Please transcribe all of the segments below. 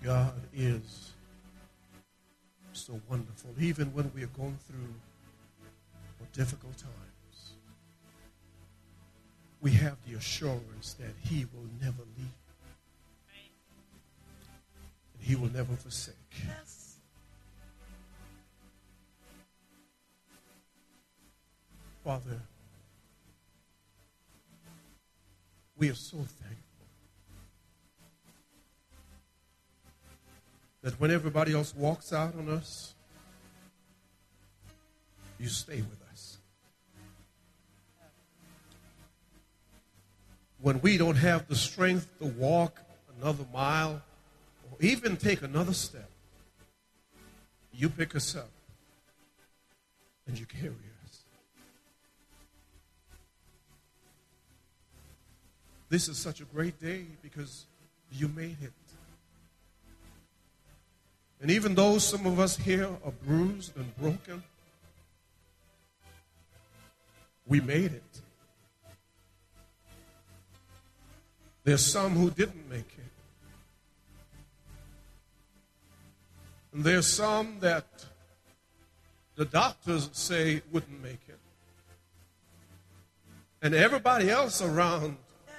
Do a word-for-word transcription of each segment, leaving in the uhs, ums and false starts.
God is so wonderful, even when we are going through difficult times. We have the assurance that He will never leave. And He will never forsake. Yes. Father, we are so thankful that when everybody else walks out on us, you stay with us. When we don't have the strength to walk another mile or even take another step, you pick us up and you carry us. This is such a great day because you made it. And even though some of us here are bruised and broken, we made it. There's some who didn't make it. And there's some that the doctors say wouldn't make it. And everybody else around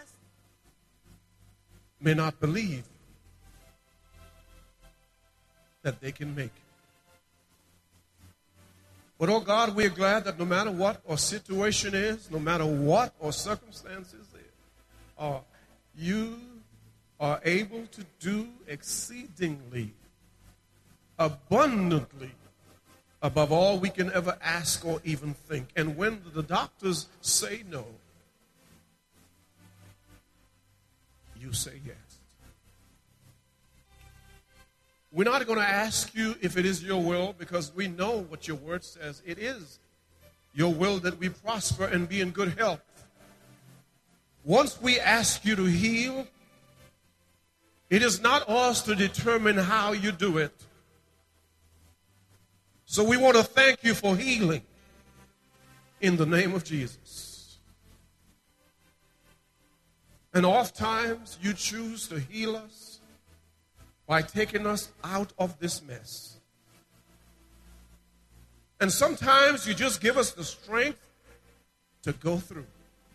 may not believe that they can make it. But, oh God, we are glad that no matter what our situation is, no matter what our circumstances are, you are able to do exceedingly, abundantly, above all we can ever ask or even think. And when the doctors say no, you say yes. We're not going to ask you if it is your will because we know what your word says. It is your will that we prosper and be in good health. Once we ask you to heal, it is not ours to determine how you do it. So we want to thank you for healing in the name of Jesus. And oftentimes you choose to heal us by taking us out of this mess. And sometimes you just give us the strength to go through.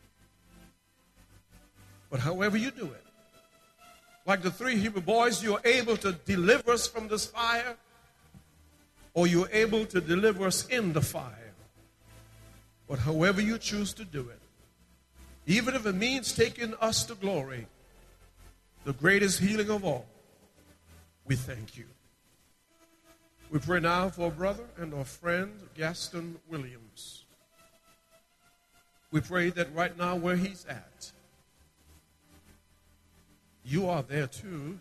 But however you do it, like the three Hebrew boys, you're able to deliver us from this fire, or you're able to deliver us in the fire. But however you choose to do it, even if it means taking us to glory, the greatest healing of all, we thank you. We pray now for our brother and our friend, Gaston Williams. We pray that right now where he's at, you are there too.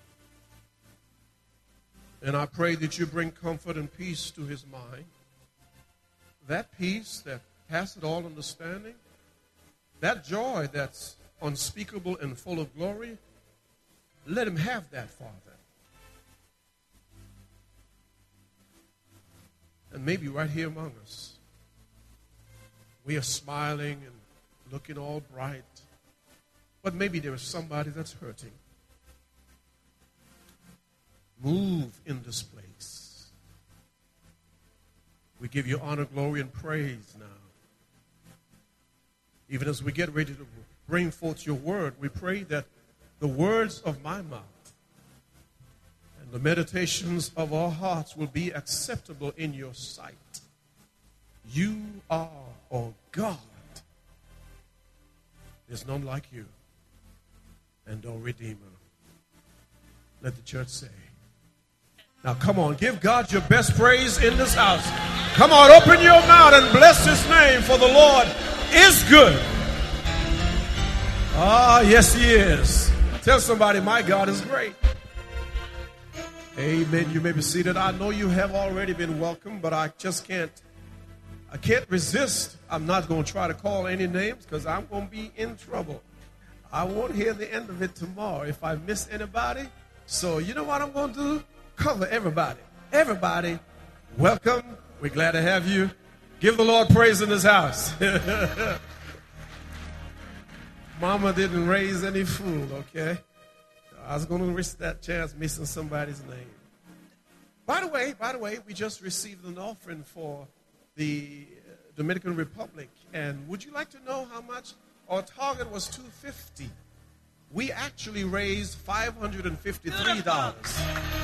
And I pray that you bring comfort and peace to his mind. That peace that passeth all understanding, that joy that's unspeakable and full of glory, let him have that, Father. And maybe right here among us, we are smiling and looking all bright. But maybe there is somebody that's hurting. Move in this place. We give you honor, glory, and praise now. Even as we get ready to bring forth your word, we pray that the words of my mouth and the meditations of our hearts will be acceptable in your sight. You are our God. There's none like you and our Redeemer. Let the church say. Now come on, give God your best praise in this house. Come on, open your mouth and bless his name, for the Lord is good. Ah, yes, he is. Tell somebody, my God is great. Amen. You may be seated. I know you have already been welcomed, but I just can't, I can't resist. I'm not going to try to call any names because I'm going to be in trouble. I won't hear the end of it tomorrow if I miss anybody. So you know what I'm going to do? Cover everybody. Everybody, welcome. We're glad to have you. Give the Lord praise in this house. Mama didn't raise any fool, okay? I was going to risk that chance missing somebody's name. By the way, by the way, we just received an offering for the Dominican Republic. And would you like to know how much? Our target was two hundred fifty dollars. We actually raised five hundred fifty-three dollars.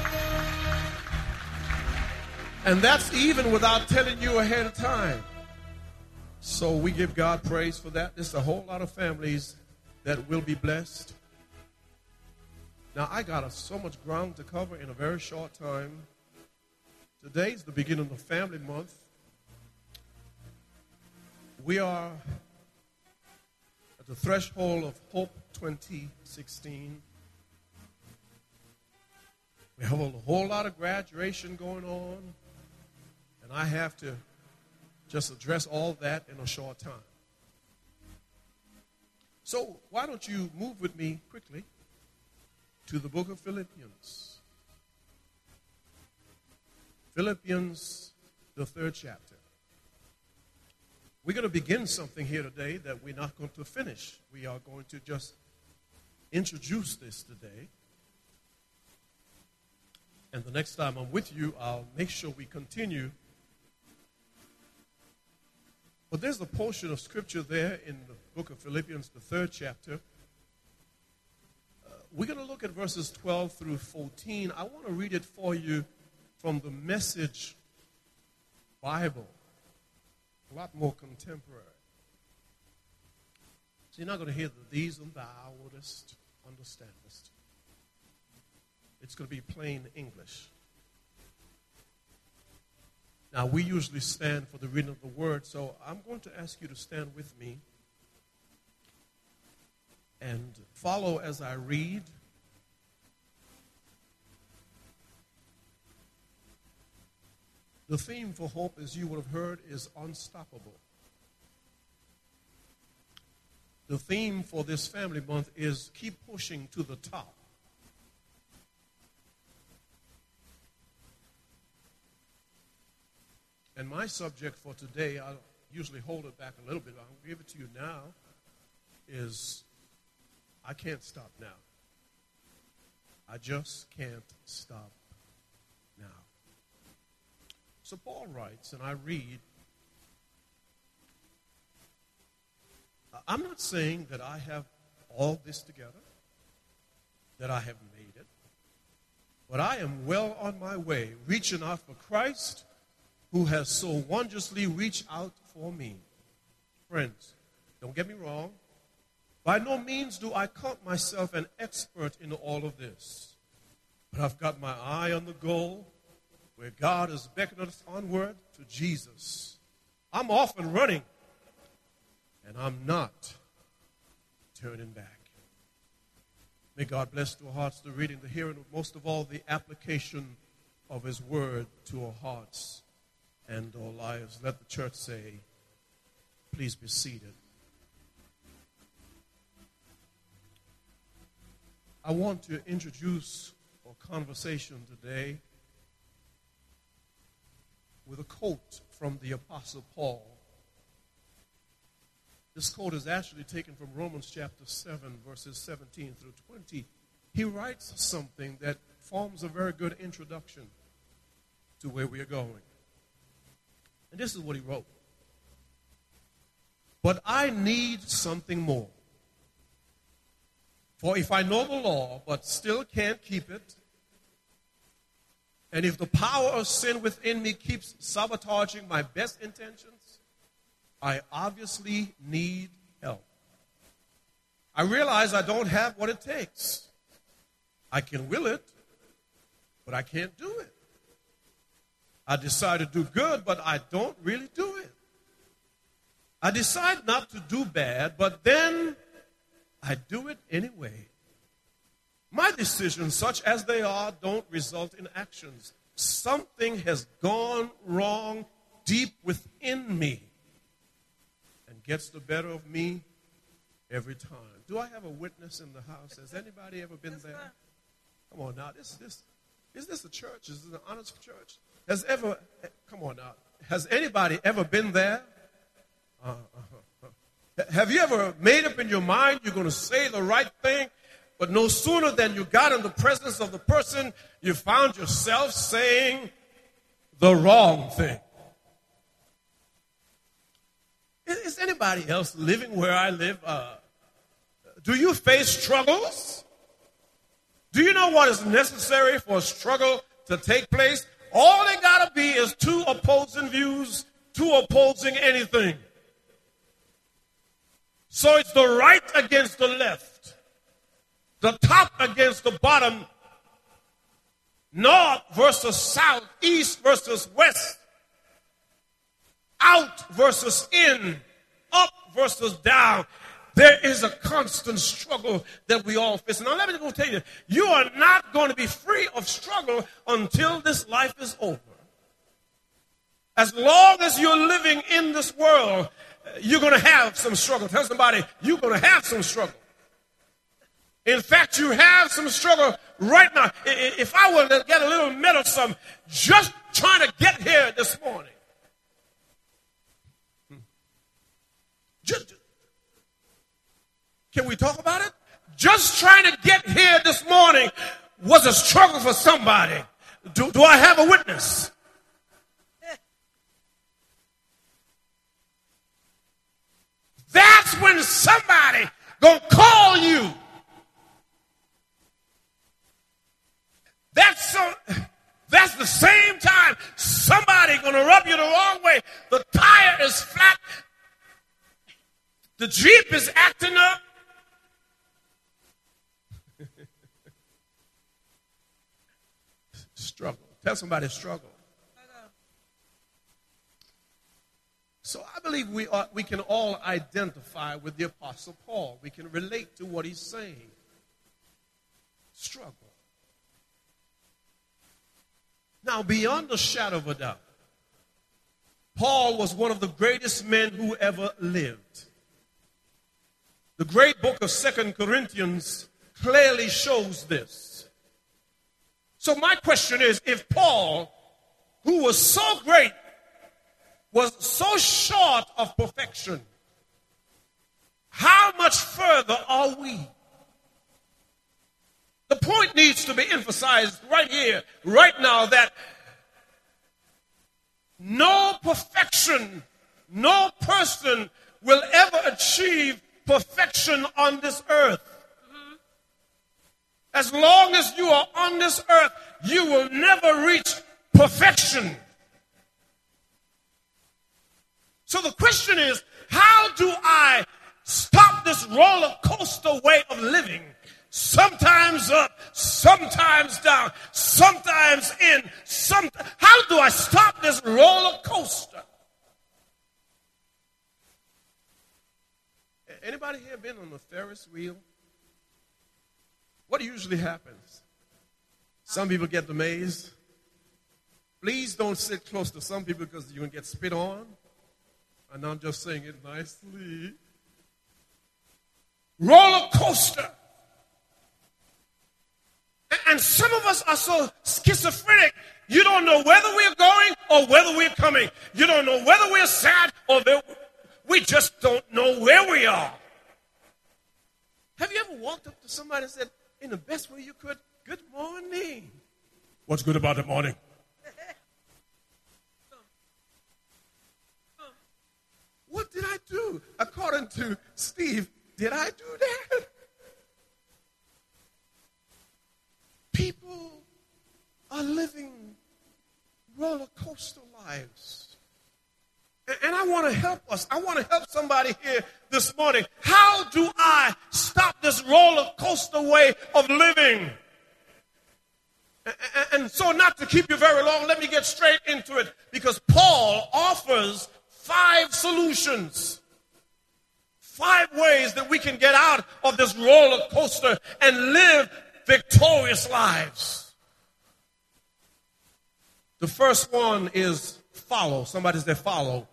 And that's even without telling you ahead of time. So we give God praise for that. There's a whole lot of families that will be blessed. Now, I got a, so much ground to cover in a very short time. Today's the beginning of Family Month. We are at the threshold of Hope twenty sixteen. We have a whole lot of graduation going on, and I have to just address all that in a short time. So why don't you move with me quickly to the book of Philippians. Philippians, the third chapter. We're going to begin something here today that we're not going to finish. We are going to just introduce this today. And the next time I'm with you, I'll make sure we continue. But there's a portion of scripture there in the book of Philippians, the third chapter. Uh, we're going to look at verses twelve through fourteen. I want to read it for you from the Message Bible. A lot more contemporary. So you're not going to hear the these and thou wouldest understandest. It's going to be plain English. Now, we usually stand for the reading of the word, so I'm going to ask you to stand with me and follow as I read. The theme for Hope, as you would have heard, is unstoppable. The theme for this family month is keep pushing to the top. And my subject for today, I usually hold it back a little bit, I'll give it to you now, is I can't stop now. I just can't stop now. So Paul writes, and I read, I'm not saying that I have all this together, that I have made it, but I am well on my way, reaching out for Christ, who has so wondrously reached out for me. Friends, don't get me wrong. By no means do I count myself an expert in all of this. But I've got my eye on the goal where God is beckoning us onward to Jesus. I'm off and running, and I'm not turning back. May God bless to our hearts the reading, the hearing, most of all the application of his word to our hearts and our lives. Let the church say, please be seated. I want to introduce our conversation today with a quote from the Apostle Paul. This quote is actually taken from Romans chapter seven, verses seventeen through twenty. He writes something that forms a very good introduction to where we are going. And this is what he wrote. But I need something more. For if I know the law, but still can't keep it, and if the power of sin within me keeps sabotaging my best intentions, I obviously need help. I realize I don't have what it takes. I can will it, but I can't do it. I decide to do good, but I don't really do it. I decide not to do bad, but then I do it anyway. My decisions, such as they are, don't result in actions. Something has gone wrong deep within me and gets the better of me every time. Do I have a witness in the house? Has anybody ever been there? Come on now. This, this, is this a church? Is this an honest church? Has ever, come on now, has anybody ever been there? Uh, uh, uh, uh. Have you ever made up in your mind you're going to say the right thing, But no sooner than you got in the presence of the person, you found yourself saying the wrong thing. Is anybody else living where I live? Uh, do you face struggles? Do you know what is necessary for a struggle to take place? All they got to be is two opposing views, two opposing anything. So it's the right against the left, the top against the bottom, north versus south, east versus west, out versus in, up versus down. There is a constant struggle that we all face. Now let me go tell you, you are not going to be free of struggle until this life is over. As long as you're living in this world, you're going to have some struggle. Tell somebody, you're going to have some struggle. In fact, you have some struggle right now. If I were to get a little meddlesome, just trying to get here this morning. Just, can we talk about it? Just trying to get here this morning was a struggle for somebody. Do, do I have a witness? That's when somebody gonna call you. That's so. That's the same time somebody gonna rub you the wrong way. The tire is flat. The Jeep is acting up. Struggle. Tell somebody struggle. So I believe we are, we can all identify with the Apostle Paul. We can relate to what he's saying. Struggle. Now, beyond a shadow of a doubt, Paul was one of the greatest men who ever lived. The great book of Second Corinthians clearly shows this. So my question is, if Paul, who was so great, was so short of perfection, how much further are we? The point needs to be emphasized right here, right now, that no perfection, no person will ever achieve perfection on this earth. As long as you are on this earth, you will never reach perfection. So the question is, how do I stop this roller coaster way of living? Sometimes up, sometimes down, sometimes in, some. How do I stop this roller coaster? Anybody here been on the Ferris wheel? What usually happens? Some people get the maze. Please don't sit close to some people because you're going to get spit on. And I'm just saying it nicely. Roller coaster. And some of us are so schizophrenic, you don't know whether we're going or whether we're coming. You don't know whether we're sad or we just don't know where we are. Have you ever walked up to somebody and said, in the best way you could, good morning? What's good about the morning? What did I do? According to Steve, did I do that? People are living roller coaster lives. And I want to help us. I want to help somebody here this morning. How do I stop this roller coaster way of living? And so, not to keep you very long, let me get straight into it, because Paul offers five solutions, five ways that we can get out of this roller coaster and live victorious lives. The first one is follow. Somebody say follow.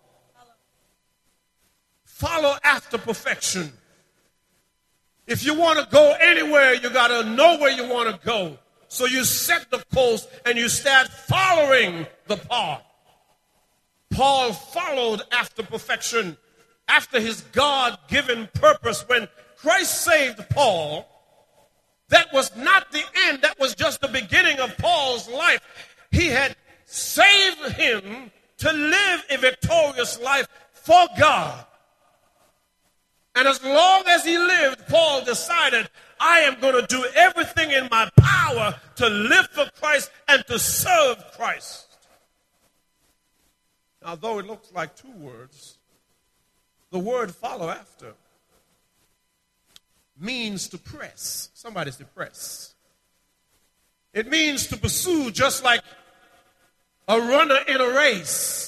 Follow after perfection. If you want to go anywhere, you got to know where you want to go. So you set the course and you start following the path. Paul followed after perfection, after his God-given purpose. When Christ saved Paul, That was not the end. That was just the beginning of Paul's life. He had saved him to live a victorious life for God. And as long as he lived, Paul decided, I am going to do everything in my power to live for Christ and to serve Christ. Now, though it looks like two words, the word follow after means to press. Somebody's to press. It means to pursue, just like a runner in a race.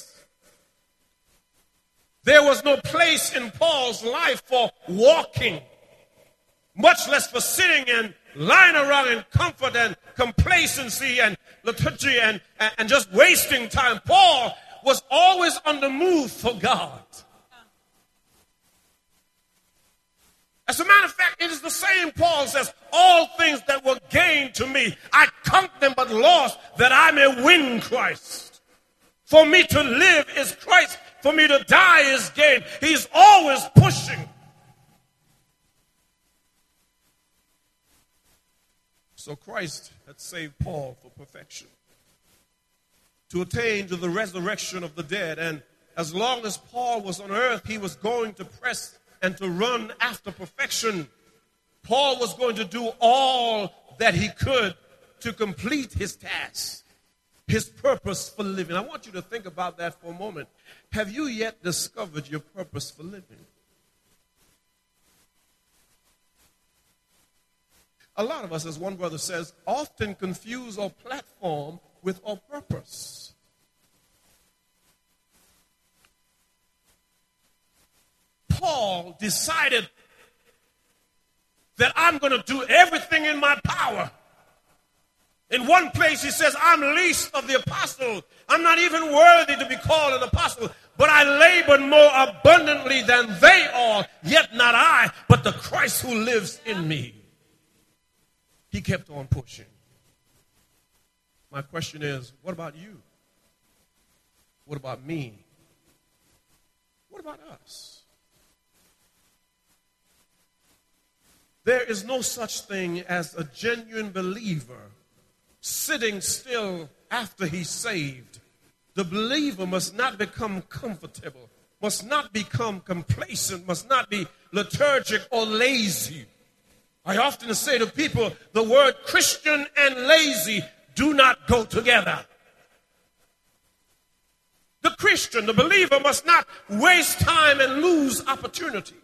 There was no place in Paul's life for walking, much less for sitting and lying around in comfort and complacency and lethargy and, and, and just wasting time. Paul was always on the move for God. As a matter of fact, it is the same Paul says, all things that were gained to me, I count them but lost, that I may win Christ. For me to live is Christ. For me to die is gain. He's always pushing. So Christ had saved Paul for perfection, to attain to the resurrection of the dead. And as long as Paul was on earth, he was going to press and to run after perfection. Paul was going to do all that he could to complete his task, his purpose for living. I want you to think about that for a moment. Have you yet discovered your purpose for living? A lot of us, as one brother says, often confuse our platform with our purpose. Paul decided that I'm going to do everything in my power. In one place he says, I'm least of the apostles. I'm not even worthy to be called an apostle, but I labored more abundantly than they all, yet not I, but the Christ who lives in me. He kept on pushing. My question is, what about you? What about me? What about us? There is no such thing as a genuine believer sitting still after he's saved. The believer must not become comfortable, must not become complacent, must not be lethargic or lazy. I often say to people, the word Christian and lazy do not go together. The Christian, the believer, must not waste time and lose opportunity.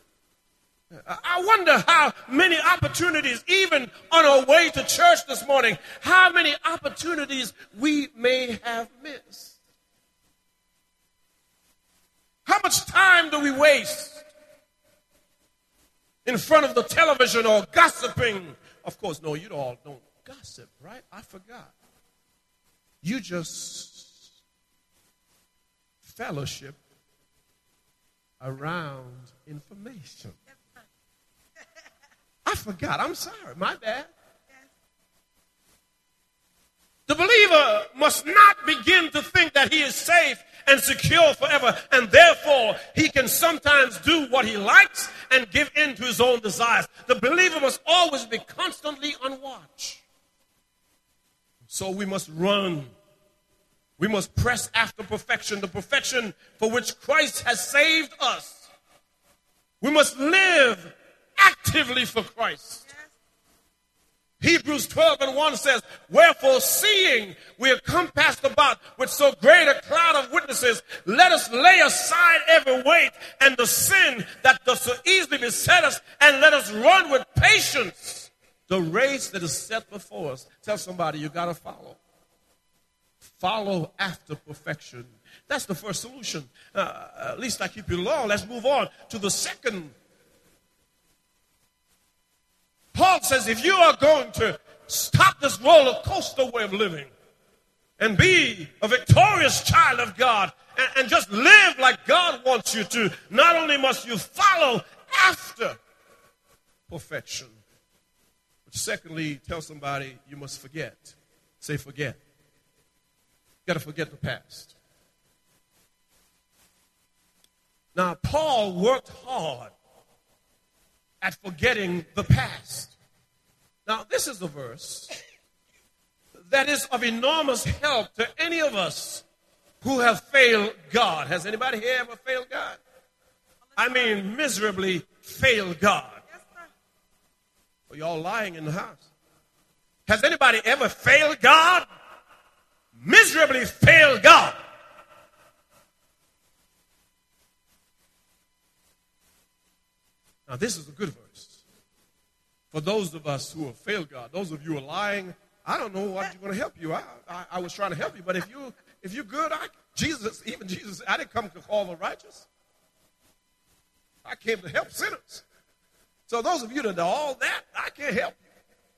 I wonder how many opportunities, even on our way to church this morning, how many opportunities we may have missed. How much time do we waste in front of the television or gossiping? Of course, no, you all don't gossip, right? I forgot. You just fellowship around information. I forgot. I'm sorry. My bad. The believer must not begin to think that he is safe and secure forever, and therefore he can sometimes do what he likes and give in to his own desires. The believer must always be constantly on watch. So we must run. We must press after perfection, the perfection for which Christ has saved us. We must live actively for Christ. Hebrews twelve and one says, wherefore, seeing we are compassed about with so great a cloud of witnesses, let us lay aside every weight and the sin that does so easily beset us, and let us run with patience the race that is set before us. Tell somebody, you got to follow. Follow after perfection. That's the first solution. Uh, at least I keep you long. Let's move on to the second. Paul says, if you are going to stop this roller coaster way of living and be a victorious child of God and, and just live like God wants you to, not only must you follow after perfection, but secondly, tell somebody you must forget. Say forget. You got to forget the past. Now, Paul worked hard at forgetting the past. Now, this is a verse that is of enormous help to any of us who have failed God. Has anybody here ever failed God? I mean, miserably failed God. Well, y'all lying in the house. Has anybody ever failed God? Miserably failed God. Now, this is a good verse. For those of us who have failed God, those of you who are lying, I don't know what's going to help you. I, I, I was trying to help you, but if you if you're good, I, Jesus, even Jesus, I didn't come to call the righteous. I came to help sinners. So those of you that know all that, I can't help you.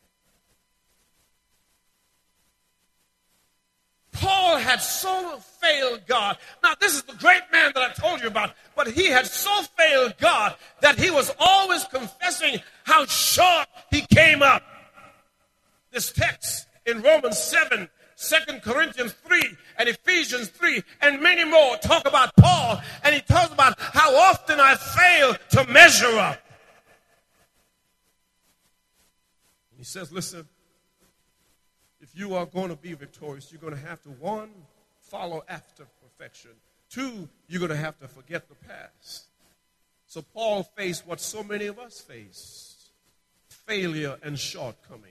Paul had so failed God. Now, this is the great man that I told you about, but he had so failed God that he was always confessing how short he came up. This text in Romans seven, Second Corinthians three, and Ephesians three, and many more talk about Paul, and he talks about how often I fail to measure up. He says, listen, if you are going to be victorious, you're going to have to, one, follow after perfection. Two, you're going to have to forget the past. So Paul faced what so many of us face, failure and shortcoming.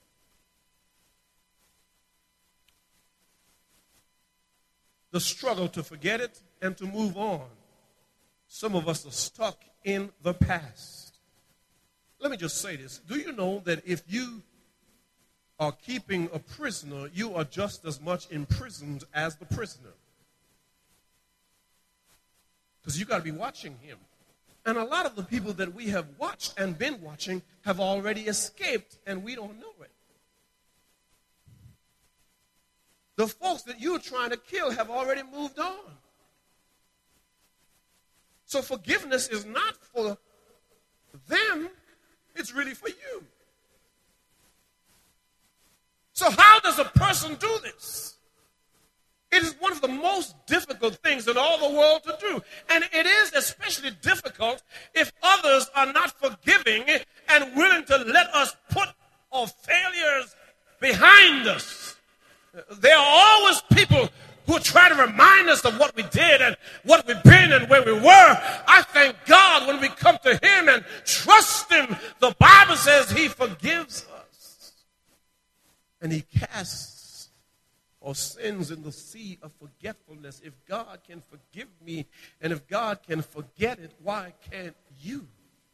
The struggle to forget it and to move on. Some of us are stuck in the past. Let me just say this. Do you know that if you are keeping a prisoner, you are just as much imprisoned as the prisoner? Because you got to be watching him. And a lot of the people that we have watched and been watching have already escaped, and we don't know it. The folks that you're trying to kill have already moved on. So forgiveness is not for them, it's really for you. So how does a person do this? It is one of the most difficult things in all the world to do. And it is especially difficult if others are not forgiving and willing to let us put our failures behind us. There are always people who try to remind us of what we did and what we've been and where we were. I thank God when we come to him and trust him. The Bible says he forgives us. And he casts our sins in the sea of forgetfulness. If God can forgive me and if God can forget it, why can't you?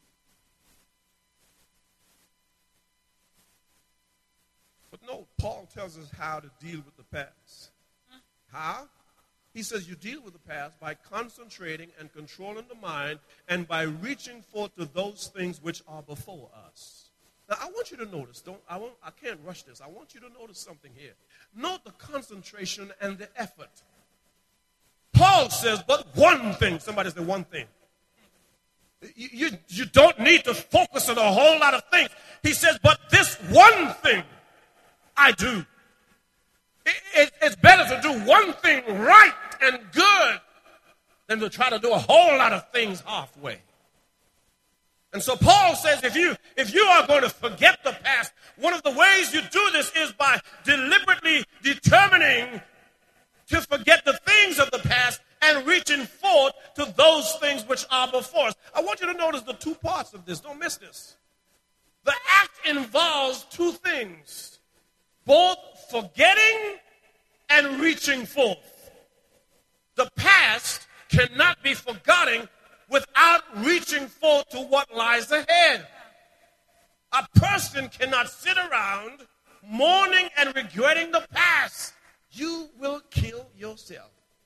But no, Paul tells us how to deal with the past. How? He says you deal with the past by concentrating and controlling the mind and by reaching forth to those things which are before us. Now, I want you to notice, don't, I, won't, I can't rush this. I want you to notice something here. Note the concentration and the effort. Paul says, but one thing. Somebody say one thing. You, you, you don't need to focus on a whole lot of things. He says, but this one thing I do. It, it, it's better to do one thing right and good than to try to do a whole lot of things halfway. And so Paul says if you if you are going to forget the past, one of the ways you do this is by deliberately determining to forget the things of the past and reaching forth to those things which are before us. I want you to notice the two parts of this. Don't miss this. The act involves two things, both forgetting and reaching forth. The past cannot be forgotten without reaching forth to what lies ahead. A person cannot sit around mourning and regretting the past. You will kill yourself.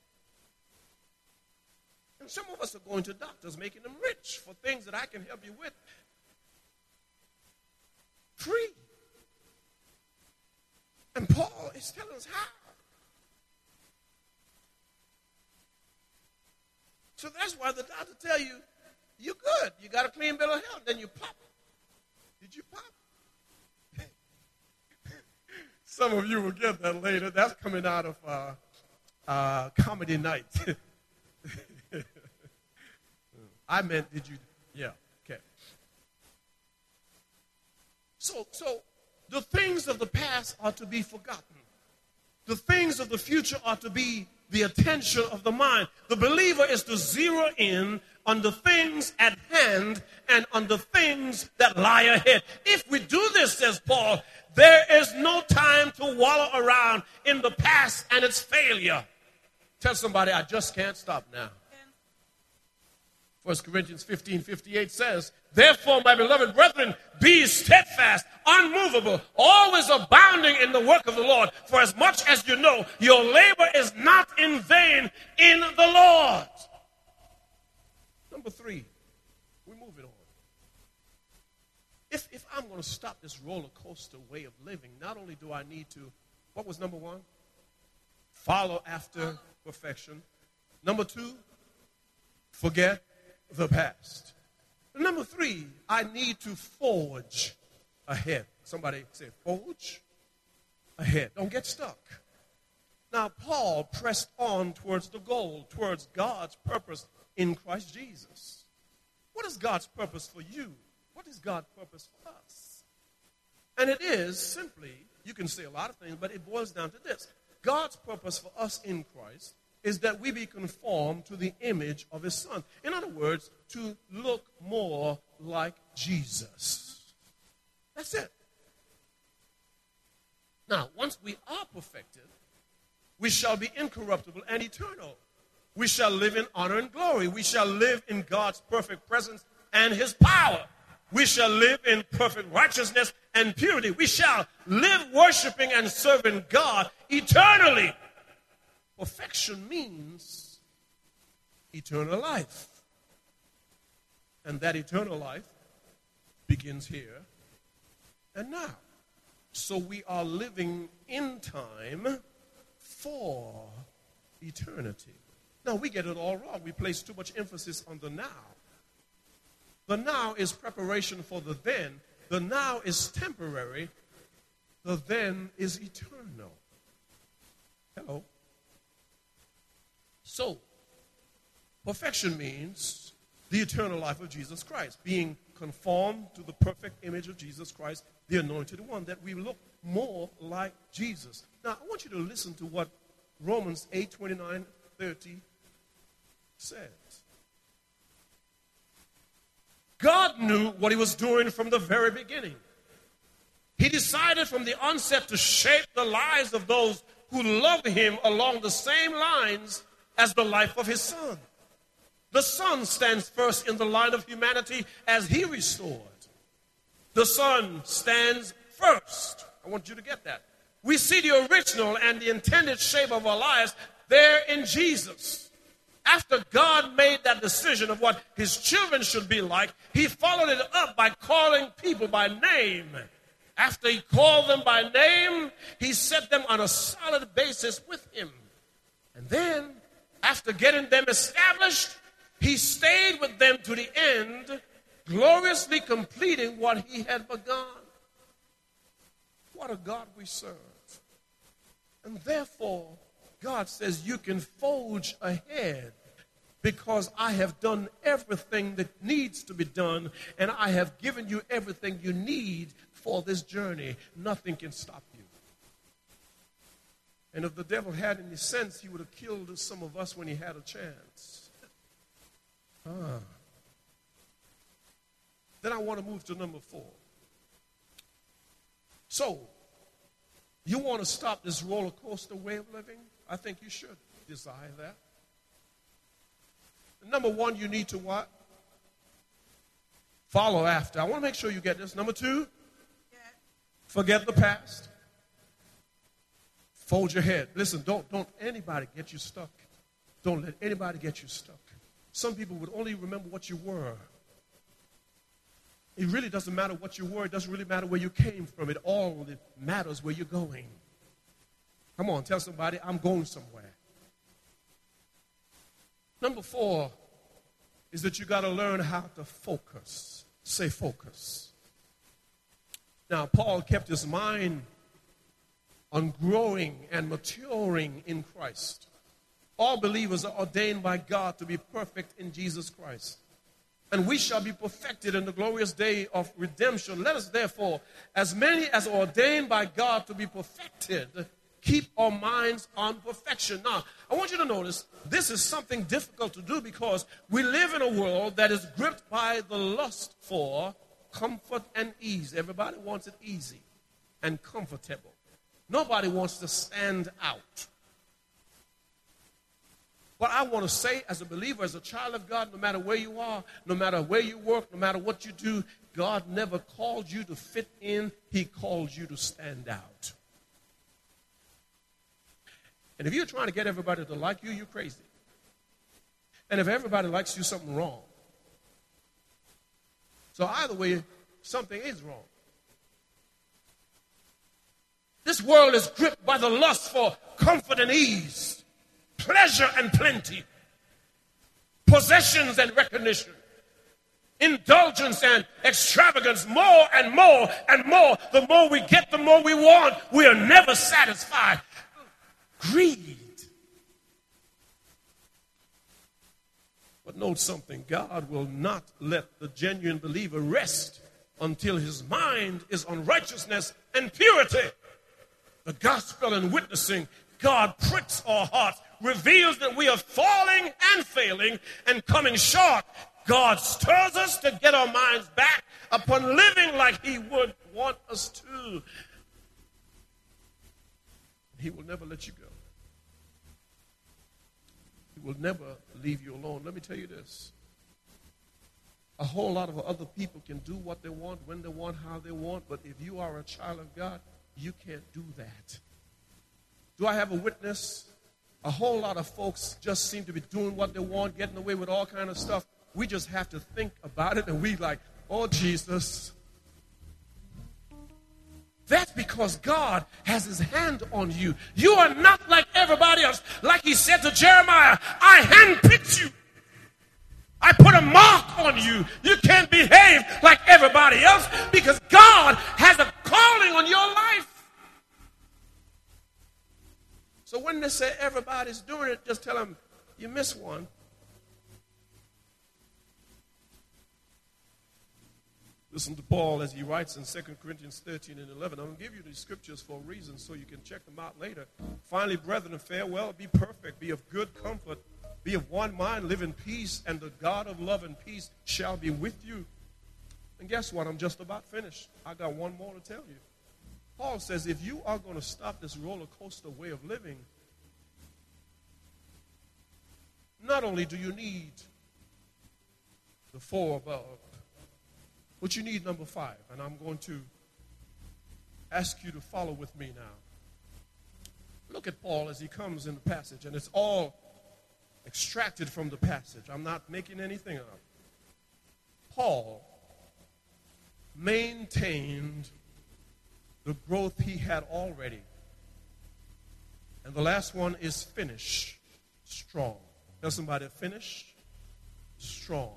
And some of us are going to doctors, making them rich for things that I can help you with. Free. And Paul is telling us how. So that's why the doctor tell you, you're good. You got a clean bill of health. Then you pop. Did you pop? Some of you will get that later. That's coming out of uh, uh, comedy night. I meant, did you? Yeah, okay. So, so The things of the past are to be forgotten. The things of the future are to be the attention of the mind. The believer is to zero in on the things at hand and on the things that lie ahead. If we do this, says Paul, there is no time to wallow around in the past and its failure. Tell somebody, I just can't stop now. First Corinthians fifteen fifty-eight says, therefore, my beloved brethren, be steadfast, unmovable, always abounding in the work of the Lord, for as much as you know, your labor is not in vain in the Lord. Number three, we're moving on. If, if I'm going to stop this roller coaster way of living, not only do I need to, what was number one? Follow after perfection. Number two, forget the past. And number three, I need to forge ahead. Somebody say, forge ahead. Don't get stuck. Now, Paul pressed on towards the goal, towards God's purpose in Christ Jesus. What is God's purpose for you? What is God's purpose for us? And it is simply, you can say a lot of things, but it boils down to this. God's purpose for us in Christ is that we be conformed to the image of his Son. In other words, to look more like Jesus. That's it. Now, once we are perfected, we shall be incorruptible and eternal. We shall live in honor and glory. We shall live in God's perfect presence and his power. We shall live in perfect righteousness and purity. We shall live worshiping and serving God eternally. Perfection means eternal life. And that eternal life begins here and now. So we are living in time for eternity. Now, we get it all wrong. We place too much emphasis on the now. The now is preparation for the then. The now is temporary. The then is eternal. Hello. So, perfection means the eternal life of Jesus Christ, being conformed to the perfect image of Jesus Christ, the anointed one, that we look more like Jesus. Now, I want you to listen to what Romans eight twenty-nine thirty says. God knew what he was doing from the very beginning. He decided from the onset to shape the lives of those who love him along the same lines as the life of his Son. The Son stands first in the line of humanity as he restored. The Son stands first. I want you to get that. We see the original and the intended shape of our lives there in Jesus. After God made that decision of what his children should be like, he followed it up by calling people by name. After he called them by name, he set them on a solid basis with him. And then, after getting them established, he stayed with them to the end, gloriously completing what he had begun. What a God we serve. And therefore, God says you can forge ahead because I have done everything that needs to be done, and I have given you everything you need for this journey. Nothing can stop you. And if the devil had any sense, he would have killed some of us when he had a chance. Ah. Then I want to move to number four. So, you want to stop this roller coaster way of living? I think you should desire that. Number one, you need to what? Follow after. I want to make sure you get this. Number two, forget the past. Fold your head. Listen, don't, don't anybody get you stuck. Don't let anybody get you stuck. Some people would only remember what you were. It really doesn't matter what you were. It doesn't really matter where you came from. It all it matters where you're going. Come on, tell somebody, I'm going somewhere. Number four is that you got to learn how to focus. Say focus. Now, Paul kept his mind on growing and maturing in Christ. All believers are ordained by God to be perfect in Jesus Christ. and we shall be perfected in the glorious day of redemption. Let us therefore, as many as are ordained by God to be perfected, keep our minds on perfection. Now, I want you to notice this is something difficult to do because we live in a world that is gripped by the lust for comfort and ease. Everybody wants it easy and comfortable. Nobody wants to stand out. But I want to say, as a believer, as a child of God, no matter where you are, no matter where you work, no matter what you do, God never called you to fit in. He called you to stand out. And if you're trying to get everybody to like you, you're crazy. And if everybody likes you, something wrong. So either way, something is wrong. This world is gripped by the lust for comfort and ease, pleasure and plenty, possessions and recognition, indulgence and extravagance, more and more and more. The more we get, the more we want. We are never satisfied. Greed. But note something, God will not let the genuine believer rest until his mind is on righteousness and purity. The gospel and witnessing, God pricks our hearts, reveals that we are falling and failing and coming short. God stirs us to get our minds back upon living like he would want us to. He will never let you go. He will never leave you alone. Let me tell you this. A whole lot of other people can do what they want, when they want, how they want, but if you are a child of God, you can't do that. Do I have a witness? A whole lot of folks just seem to be doing what they want, getting away with all kind of stuff. We just have to think about it, and we like, oh, Jesus. That's because God has his hand on you. You are not like everybody else. Like he said to Jeremiah, I handpicked you. I put a mark on you. You can't behave like everybody else because God has a calling on your life. So when they say everybody's doing it, just tell them you miss one. Listen to Paul as he writes in Second Corinthians thirteen and eleven. I'm going to give you these scriptures for a reason so you can check them out later. Finally, brethren, farewell, be perfect, be of good comfort, be of one mind, live in peace, and the God of love and peace shall be with you. And guess what? I'm just about finished. I got one more to tell you. Paul says if you are going to stop this roller coaster way of living, not only do you need the four above, but you need number five. And I'm going to ask you to follow with me now. Look at Paul as he comes in the passage, and it's all extracted from the passage. I'm not making anything up. Paul maintained the growth he had already. And the last one is finish strong. Tell somebody, finish strong.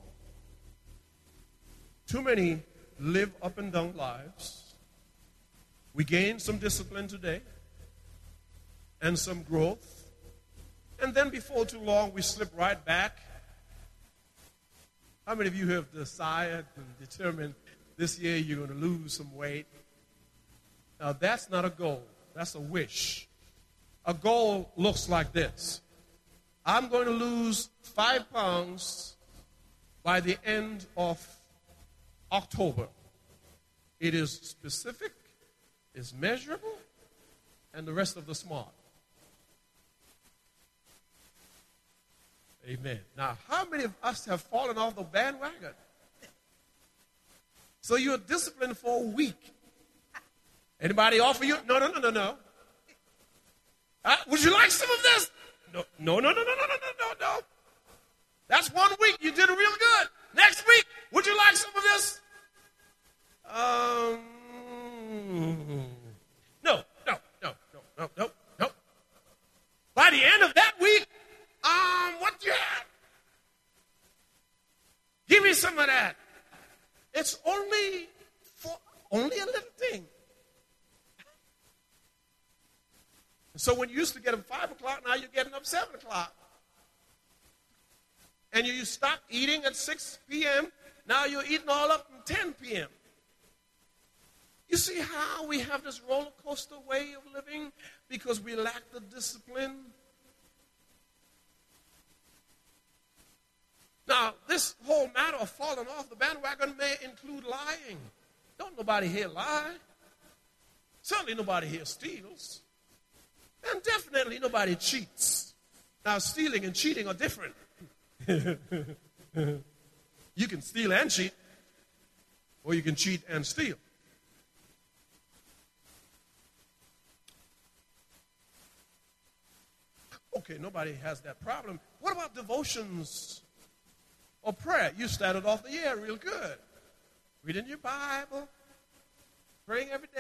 Too many live up and down lives. We gain some discipline today and some growth. And then before too long, we slip right back. How many of you have decided and determined this year you're going to lose some weight? Now, that's not a goal. That's a wish. A goal looks like this. I'm going to lose five pounds by the end of October. It is specific, it's measurable, and the rest of the smart. Amen. Now, how many of us have fallen off the bandwagon? So you're disciplined for a week. Anybody offer you? No, no, no, no, no. Uh, would you like some of this? No, no, no, no, no, no, no, no, no. That's one week. You did real good. Next week, would you like some of this? Um, no, no, no, no, no, no, no. By the end of that week, um, what do you have? Give me some of that. It's only for only a little thing. So when you used to get up five o'clock, now you're getting up seven o'clock. And you, you stop eating at six p.m., Now you're eating all up from ten p.m. You see how we have this roller coaster way of living because we lack the discipline? Now, this whole matter of falling off the bandwagon may include lying. Don't nobody here lie. Certainly nobody here steals. And definitely nobody cheats. Now, stealing and cheating are different. You can steal and cheat, or you can cheat and steal. Okay, nobody has that problem. What about devotions or prayer? You started off the year real good. Reading your Bible, praying every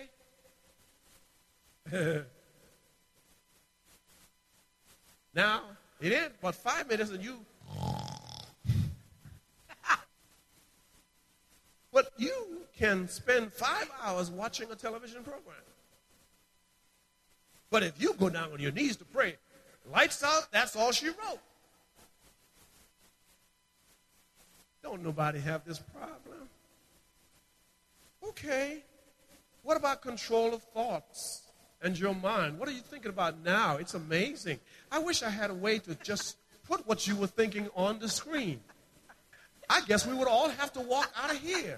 day. Now, it is but five minutes and you... But you can spend five hours watching a television program. But if you go down on your knees to pray, lights out, that's all she wrote. Don't nobody have this problem. Okay. What about control of thoughts and your mind? What are you thinking about now? It's amazing. I wish I had a way to just put what you were thinking on the screen. I guess we would all have to walk out of here.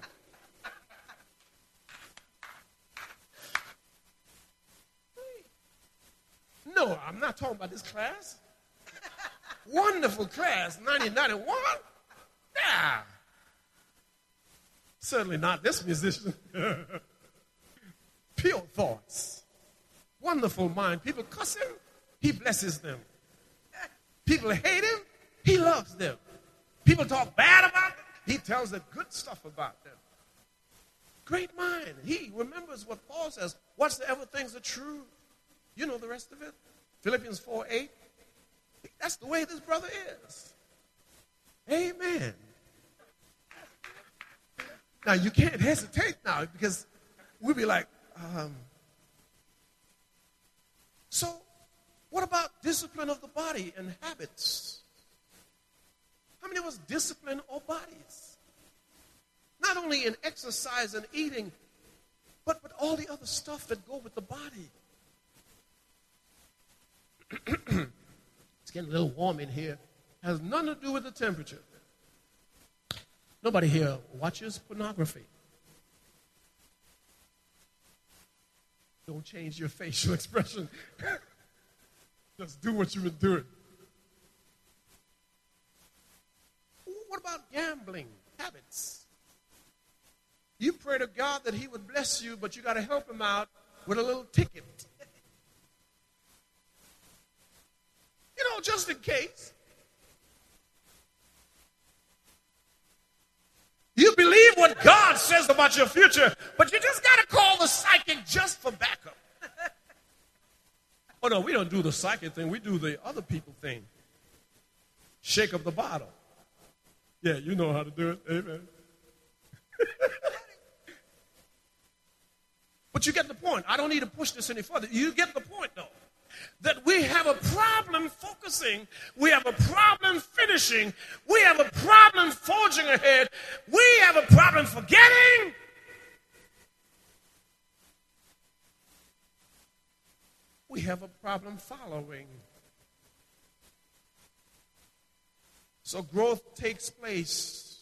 No, I'm not talking about this class. Wonderful class, nineteen ninety-one. Yeah. Certainly not this musician. Pure thoughts. Wonderful mind. People cuss him, he blesses them. People hate him, he loves them. People talk bad about them, he tells the good stuff about them. Great mind. He remembers what Paul says. Whatsoever things are true. You know the rest of it. Philippians four eight. That's the way this brother is. Amen. Now, you can't hesitate now because we'll be like, um, so what about discipline of the body and habits? How many of us discipline our bodies? Not only in exercise and eating, but, but all the other stuff that go with the body. It's getting a little warm in here. Has nothing to do with the temperature. Nobody here watches pornography. Don't change your facial expression. Just do what you've been doing. What about gambling habits? You pray to God that he would bless you, but you got to help him out with a little ticket. You know, just in case. You believe what God says about your future, but you just got to call the psychic just for backup. Oh, no, we don't do the psychic thing. We do the other people thing. Shake up the bottle. Yeah, you know how to do it. Amen. But you get the point. I don't need to push this any further. You get the point, though. That we have a problem focusing, we have a problem finishing, we have a problem forging ahead, we have a problem forgetting. We have a problem following. So growth takes place,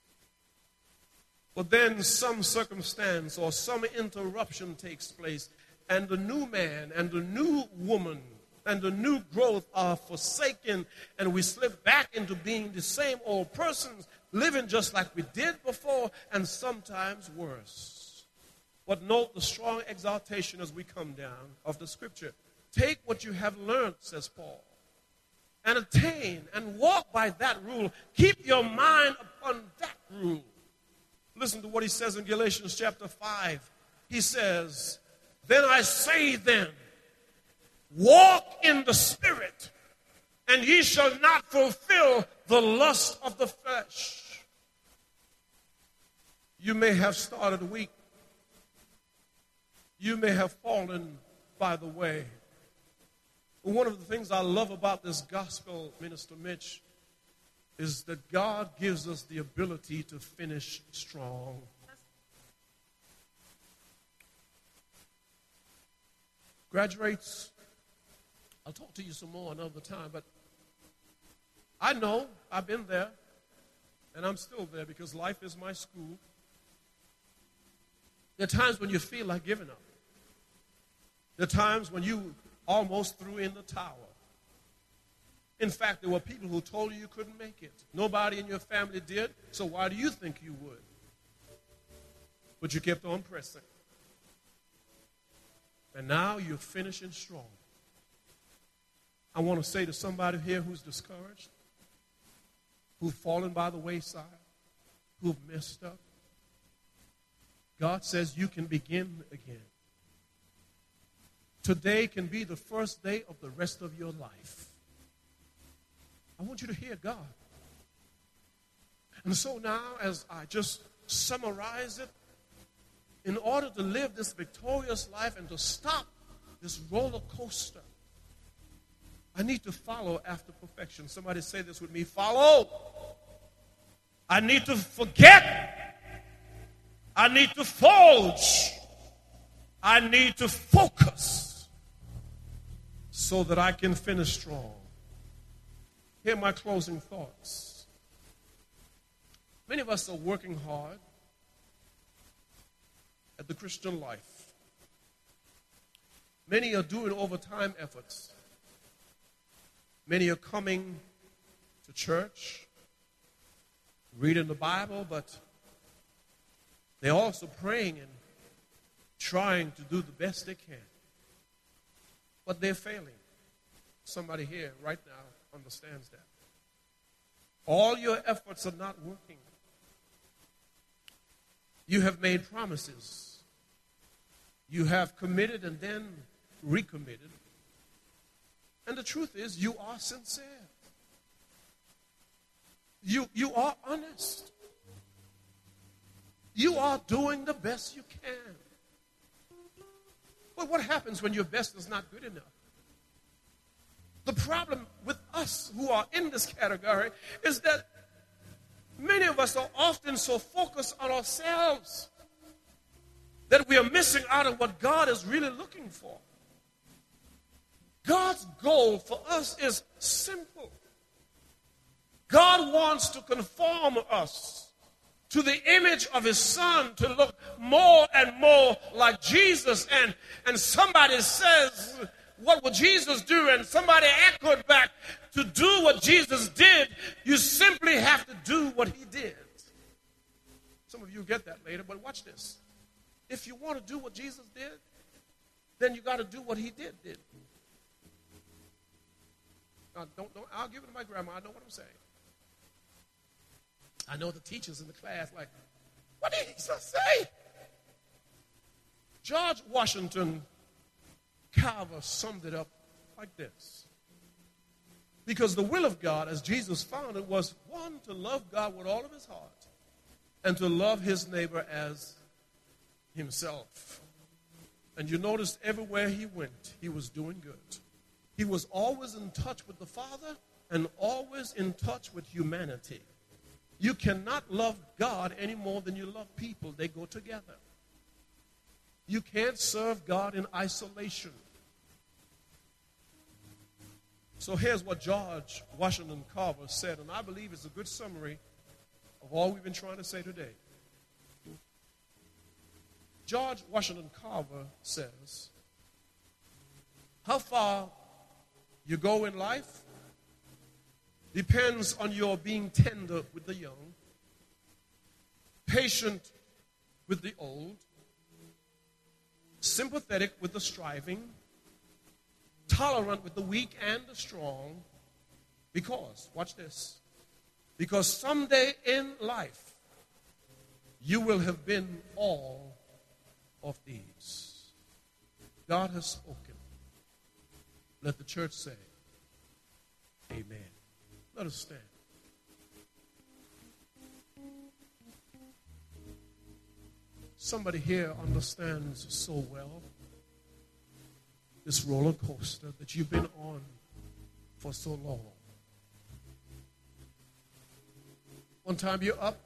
but then some circumstance or some interruption takes place. And the new man and the new woman and the new growth are forsaken, and we slip back into being the same old persons, living just like we did before, and sometimes worse. But note the strong exaltation as we come down of the scripture. Take what you have learned, says Paul, and attain and walk by that rule. Keep your mind upon that rule. Listen to what he says in Galatians chapter five. He says, then I say then, walk in the Spirit, and ye shall not fulfill the lust of the flesh. You may have started weak. You may have fallen by the way. One of the things I love about this gospel, Minister Mitch, is that God gives us the ability to finish strong. Graduates, I'll talk to you some more another time, but I know I've been there, and I'm still there because life is my school. There are times when you feel like giving up. There are times when you almost threw in the towel. In fact, there were people who told you you couldn't make it. Nobody in your family did, so why do you think you would? But you kept on pressing. And now you're finishing strong. I want to say to somebody here who's discouraged, who've fallen by the wayside, who've messed up, God says you can begin again. Today can be the first day of the rest of your life. I want you to hear God. And so now, as I just summarize it, in order to live this victorious life and to stop this roller coaster, I need to follow after perfection. Somebody say this with me. Follow. I need to forget. I need to forge. I need to focus so that I can finish strong. Here are my closing thoughts. Many of us are working hard at the Christian life. Many are doing overtime efforts. Many are coming to church, reading the Bible, but they're also praying and trying to do the best they can. But they're failing. Somebody here right now understands that. All your efforts are not working. You have made promises. You have committed and then recommitted. And the truth is, you are sincere. You, you are honest. You are doing the best you can. But what happens when your best is not good enough? The problem with us who are in this category is that many of us are often so focused on ourselves that we are missing out on what God is really looking for. God's goal for us is simple. God wants to conform us to the image of his Son, to look more and more like Jesus. And, and somebody says, what would Jesus do? And somebody echoed back, to do what Jesus did, you simply have to do what he did. Some of you get that later, but watch this. If you want to do what Jesus did, then you got to do what he did did. Now, don't, don't, I'll give it to my grandma. I know what I'm saying. I know the teachers in the class like, what did he say? George Washington Carver summed it up like this. Because the will of God, as Jesus found it, was one, to love God with all of his heart and to love his neighbor as himself. And you notice everywhere he went, he was doing good. He was always in touch with the Father and always in touch with humanity. You cannot love God any more than you love people. They go together. You can't serve God in isolation. So here's what George Washington Carver said, and I believe it's a good summary of all we've been trying to say today. George Washington Carver says, how far you go in life depends on your being tender with the young, patient with the old, sympathetic with the striving, tolerant with the weak and the strong, because, watch this, because someday in life you will have been all of these. God has spoken. Let the church say, amen. Let us stand. Somebody here understands so well this roller coaster that you've been on for so long. One time you're up,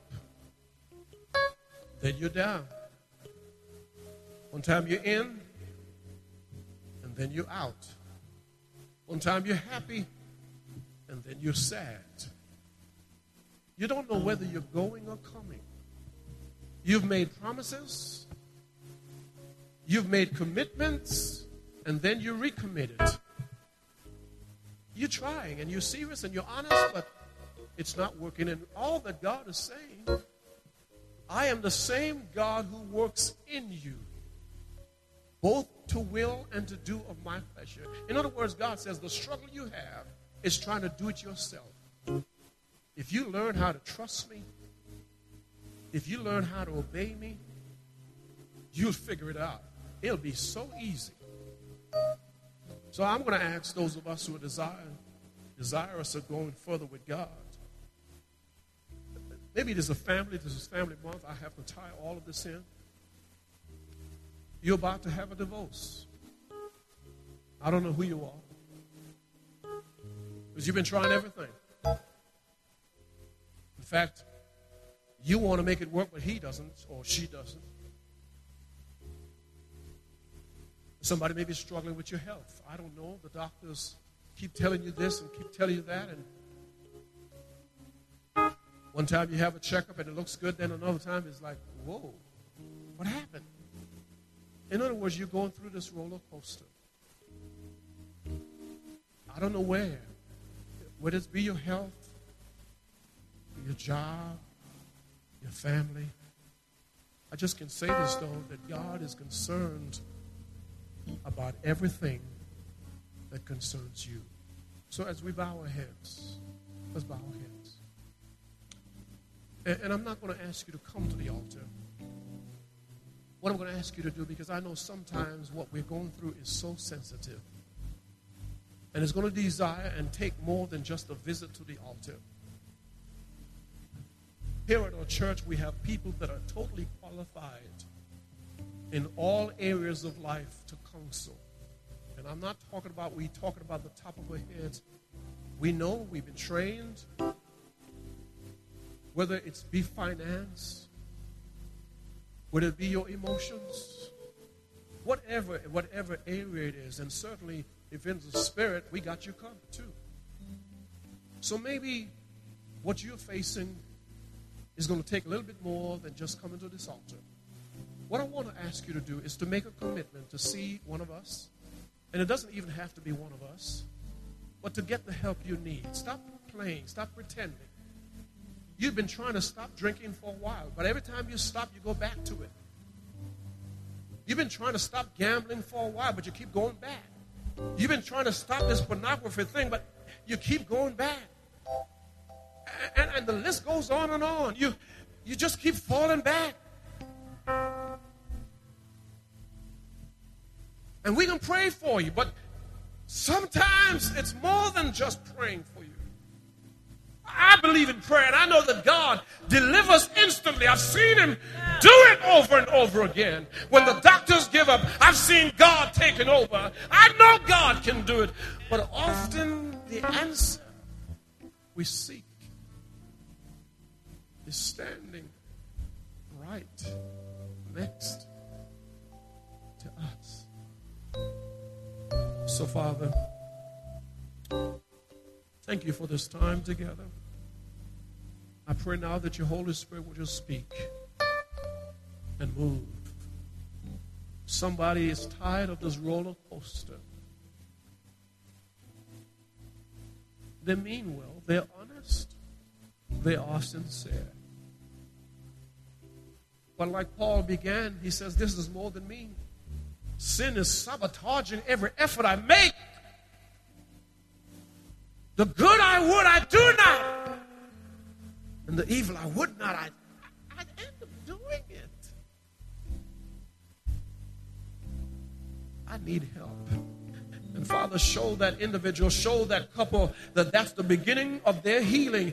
then you're down. One time you're in, and then you're out. One time you're happy, and then you're sad. You don't know whether you're going or coming. You've made promises, you've made commitments, and then you recommitted. You're trying, and you're serious, and you're honest, but it's not working. And all that God is saying, I am the same God who works in you, both to will and to do of my pleasure. In other words, God says the struggle you have is trying to do it yourself. If you learn how to trust me, if you learn how to obey me, you'll figure it out. It'll be so easy. So I'm going to ask those of us who are desire, desirous of going further with God. Maybe there's a family, this is family month. I have to tie all of this in. You're about to have a divorce. I don't know who you are, because you've been trying everything. In fact, you want to make it work, but he doesn't or she doesn't. Somebody may be struggling with your health. I don't know. The doctors keep telling you this and keep telling you that. And one time you have a checkup and it looks good. Then another time it's like, whoa, what happened? In other words, you're going through this roller coaster. I don't know where. Whether it be your health, your job, your family. I just can say this, though, that God is concerned about everything that concerns you. So as we bow our heads, let's bow our heads. And, and I'm not going to ask you to come to the altar. What I'm going to ask you to do, because I know sometimes what we're going through is so sensitive. And it's going to desire and take more than just a visit to the altar. Here at our church, we have people that are totally qualified in all areas of life to counsel. And I'm not talking about, we talking about the top of our heads. We know, we've been trained, whether it's be finance, whether it be your emotions, whatever, whatever area it is. And certainly, if it's the spirit, we got you covered too. So maybe what you're facing is going to take a little bit more than just coming to this altar. What I want to ask you to do is to make a commitment to see one of us. And it doesn't even have to be one of us, but to get the help you need. Stop playing. Stop pretending. You've been trying to stop drinking for a while, but every time you stop, you go back to it. You've been trying to stop gambling for a while, but you keep going back. You've been trying to stop this pornography thing, but you keep going back. And, and the list goes on and on. You, you just keep falling back. And we can pray for you, but sometimes it's more than just praying for you. I believe in prayer, and I know that God delivers instantly. I've seen him do it over and over again. When the doctors give up, I've seen God taking over. I know God can do it. But often the answer we seek is standing right next to us. So, Father, thank you for this time together. I pray now that your Holy Spirit will just speak and move. Somebody is tired of this roller coaster. They mean well. They're honest. They are sincere. But like Paul began, he says, this is more than me. Sin is sabotaging every effort I make. The good I would, I do not. And the evil I would not, I, I end up doing it. I need help. And Father, show that individual, show that couple that that's the beginning of their healing.